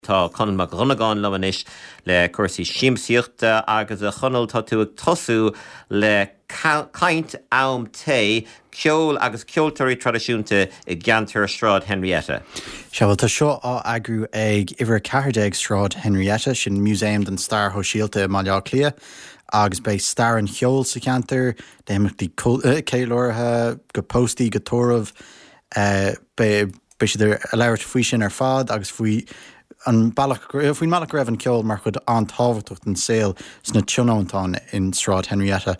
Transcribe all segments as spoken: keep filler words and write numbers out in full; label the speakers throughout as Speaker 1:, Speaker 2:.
Speaker 1: Tá Conal mac Runagán lemanis le cuasaí siamsaíochta agus a chonal tá tú ag tosú le caint am té ceol agus ceoltóirí tradiisiúnta i gceantar Strád Henrietta.
Speaker 2: Seafuil tá seo á agrú ag iver ceithreaig Strád Henrietta sin Muséum den Stair Ho Síolta Máile Clia agus bei Stair an cheol sa ceantar déimichtí céilortha go póstaí go tóramh be siidir a leirt faoi sin ar fad agus faoi an bailach faoin malach raibh an ceol mar chud an tábhairteach den saoil sna tionóntáin in Strád Henrietta.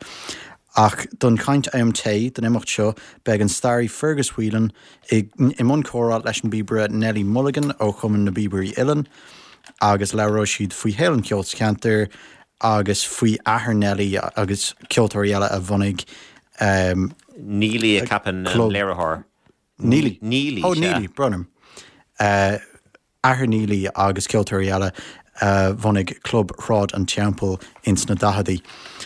Speaker 2: Ach don caint am té den imimecht seo beag an Stairí Fergus Whelan i mún córáil leis an bíbre Nelly Mulligan ó chumann na bíberí Illan agus leró siad faoi hélan ceol sa ceantar agus faoi ahar Nelly agus ceoltóirí eile a bhunaigh um,
Speaker 1: Nílí a capan léirithir.
Speaker 2: Nílí?
Speaker 1: Nílí,
Speaker 2: Oh, Nílí, brunam. Uh, ahar Nílí agus ceoltóirí eile uh, bhunaigh club Rád an Teampall in sna dahadaí.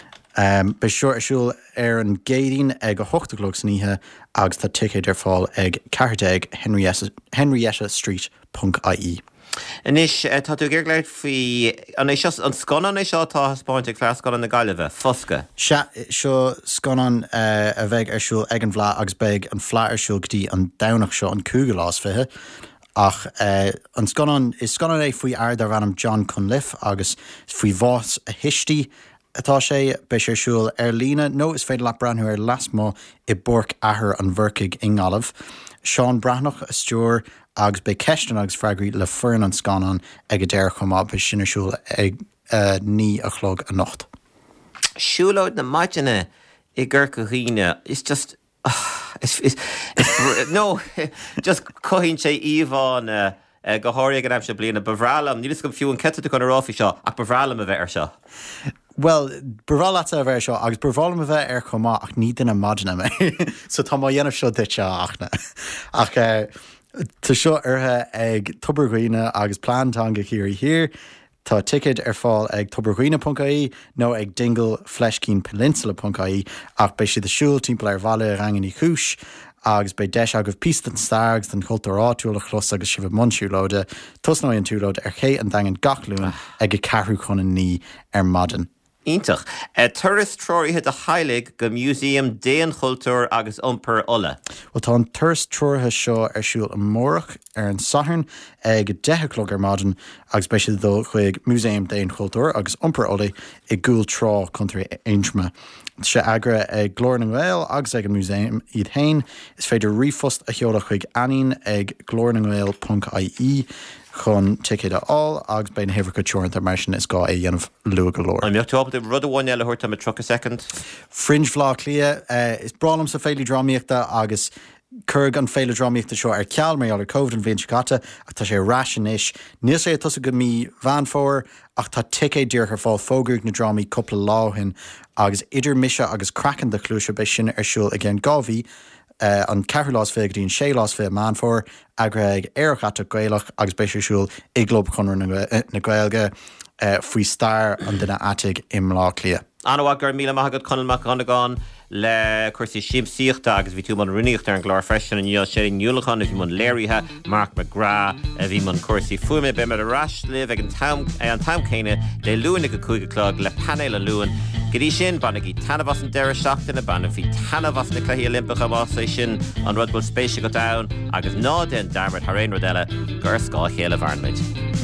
Speaker 2: Um, Be seo arsúil ar an géadín ag a hochtagloch sníthe agus tá ticket ar fáil ag ceithreaig henrietta street dot I E.
Speaker 1: Anis, tá tú ggéir leid faoi an sconan é seo tá haspáint ag fear sconan na Gaillimhe, fosca?
Speaker 2: Seo sconan uh, a bheith arsúil ag an bhlá agus beag an bhlá arsúil gotí an damhnach seo an cúga lás fithe. Ach uh, an sconan is sconan é faoi aird ar bhanam John Cunliffe agus faoi bhás a histí atá sé be sé siúil ar lína nó is féidir le breanú ar lasmó I borc ahar an bhurcaig in Gaillimh. Seán Breathnach a stúr agus be ceistan agus freigraí le foireann an scanan ag a déir chumá be sinna siúil ag uh, ní a chlog a nocht.
Speaker 1: Siúlóid na maidine I ggurr go riine is just uh, it's, it's, it's, no just cohín sé íomháin uh, uh, go háirí an am se bliana bhrealam nílas go fiú an cete chun aráfi seo ach bhrealam a bheith ar seo.
Speaker 2: Well, brehláta a bheith seo agus brehlálam a bheith ar chumá ach ní duna maidina mé so tá má dhéanamh seo duit seo achna ach uh, tá seo ortha ag tubarghine agus plantanga chéirí hir tá ticket ar fáil ag tubarghine dot I E nó ag dingle Fleshkeen Peninsula dot I E ach bei si de siúil timppla ar bhaile rangan í chúis agus bei deis agah pístan stargs den chultarráúil a chlos agus sibh monsúlóide tusná an túlóid ar ché an dagan gachlún ag a carú chun ní ar madan.
Speaker 1: Ítach, uh, turas tróirthe a heilig go muséum déan chultúr agus iompar ola.
Speaker 2: Well, tá an turas tróirthe seo ar siúil an mórach ar an sathairn ag dechaclog ar madan agus be siad dó chuig muséum déan chultúr agus iompar ola I gúil trá contra Aintrama. Se agra ag glór na Gael agus ag an muséum iad hain is féidir rifost a cheola chuig anín ag glór na Gael dot I E chun ticket a all agus bein hefur go túirnta mar sin is gá é dhéanamh lua go leor.
Speaker 1: I'm meocht tú ábal rud amháin eile thuirta me truck a second.
Speaker 2: Fringe bhlá clia uh, is bralam sa féile drámaíochta agus curg an féile drámaíochta seo ar ceall mar ar COVID an bhíon sicata ach tá sé rasin is. Níos é tusa go mí bhean fóir ach tá ticket dúr ar fáil fógrúg na drámaí coppla láhin agus idir mise agus crackan de clúise be sin ar siúil a gcéin gábhí Uh, an ceithre lás fé dín sé lás fé man fór agra ag éireachta gailach agus béisiúil i glob chunir na gailge uh, faoi stair an duine atig im lá clia.
Speaker 1: Anhha gur míle maigad Conal mac Runagán le cuasaí siamsaíochta agus bhí tú man runíocht ar an glár freisin an níl sé nniuúlachan a bhí man léirithe Mark McGrath a bhí man cuasaí fuime be mar a ras libh ag an tam an tamcéine le luúna go cúigeclog le panéil a luúin. Gidí sin banna í tanmhas an deire seachtainna banna bhí tanmhas na cluí Olympacha bhá sin an rud bhfuil spéise go dain agus ná den darmad th réon rud eile gur scá chéile bharnmaid.